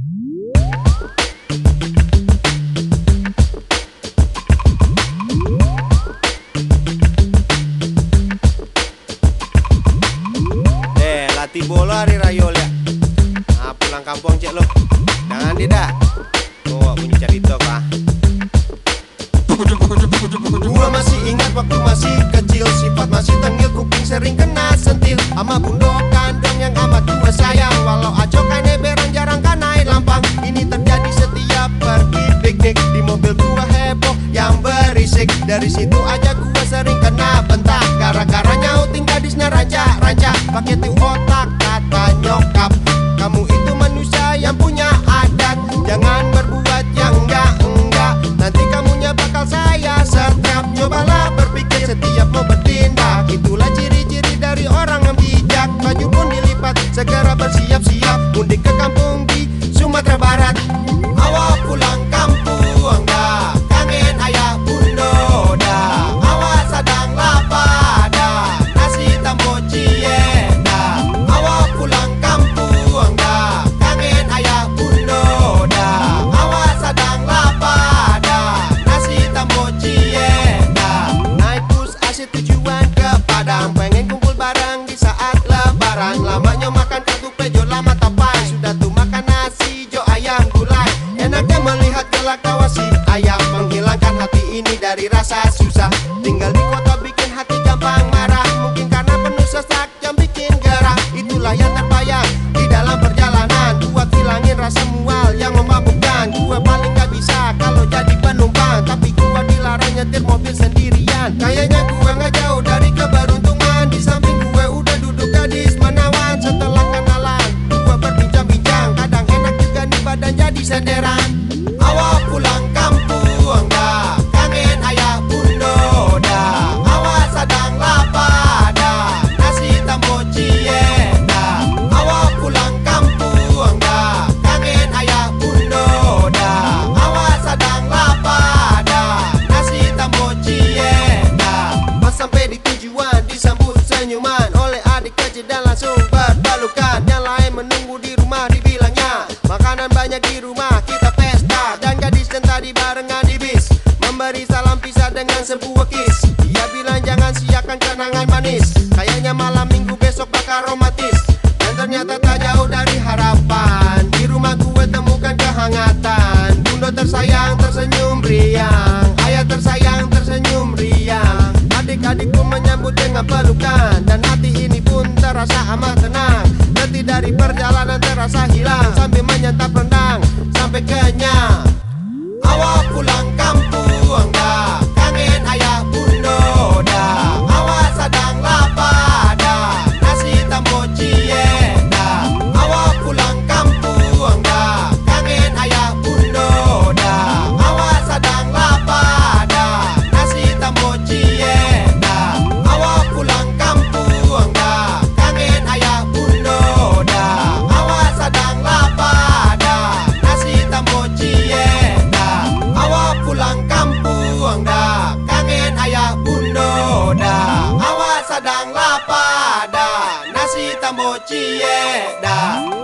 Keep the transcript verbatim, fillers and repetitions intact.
Eh, latih bola hari rayol ya. Ah, pulang kampung cek lo. Jangan tidak. Oh, bunyi cerita kah? Gua masih ingat waktu masih kecil, sifat masih tengil, kuping sering kena sentil ama bundo kandang yang amat tua sayang. Walau acokannya berang jarang kan naik lampang. Ini terjadi setiap pergi piknik. Di mobil gua heboh yang berisik. Dari situ aja gua sering kena bentak. Gara-gara nyauting gadisnya rancak-rancak. Pakai tiu otak kata nyokap, kamu itu manusia yang punya adat. Jangan berbuat yang enggak-enggak, nanti kamunya bakal saya sertrap. Cobalah berpikir setiap mau bertindak. Itulah ciri-ciri dari orang yang bijak. Baju pun dilipat, segera bersiap-siap mudik ke kampung di Sumatera Barat. Awak pulang kampung dah, kangen ayah bundo dah. Awak sadang lapar dah, nasi tambah cie dah. Awak pulang kampung dah, kangen ayah bundo dah. Awak sadang lapar dah, nasi tambah cie dah. Naik bus asyik tujuan ke Padang, pengen kumpul bareng di saat lebaran. Lamanya makan kartu pejo lama tapai, sudah tuh makan nasi jo ayam gulai. Enaknya melihat gelak tawa si ayam, menghilangkan hati ini dari rasa susah. Tinggal di kota bikin hati gampang marah, mungkin karena penuh sesak yang bikin gerah. Itulah yang terbayang di dalam perjalanan, buat hilangin rasa mual yang memabukkan. Gue paling gak bisa kalau jadi penumpang, tapi gue dilarang nyetir mobil sendirian. Kayaknya gue gak jauh dari keberuntungan. Di samping gue udah duduk gadis menawan. Setelah kenalan gue berbincang-bincang, kadang enak juga nih badan jadi senderan. Awak pulang kampung dah, kangen ayah bundo dah. Awak sadang lapar dah, nasi tambah cie dah. Awak pulang kampung dah, kangen ayah bundo dah. Awak sadang lapar dah, nasi tambah cie dah. Pas sampai di tujuan disambut senyuman oleh adik kecil dan langsung berpelukan. Yang lain menunggu di rumah, dibilangnya makanan banyak di rumah, kita pesta. Dan gadis yang tadi barengan di bis memberi salam pisah dengan sebuah kiss. Dia bilang jangan siakan kenangan manis, kayaknya malam minggu besok bakal romantis. Dan ternyata tak jauh dari harapan, di rumah gue temukan kehangatan. Bundo tersayang tersenyum riang, ayah tersayang tersenyum riang. Adik-adik pun menyambut dengan pelukan, dan hati ini pun terasa amat tenang. Letih dari perjalanan terasa hilang, sambil menyantap rendang sampai kenyang. Awak pulang kampung dah, kangen ayah bundo dah. Awak sadang lapar dah, nasi tambah cie dah. Awak pulang kampung dah, kangen ayah bundo dah. Awak sadang lapar dah, nasi tambah cie dah. Awak pulang kampung dah, kangen ayah bundo dah. Awak sadang lapar dah, nasi tambah cie dah. Awak pulang kampung dah, kangen ayah bundo dah. Awak sadang lapar dah, nasi tambah cie dah.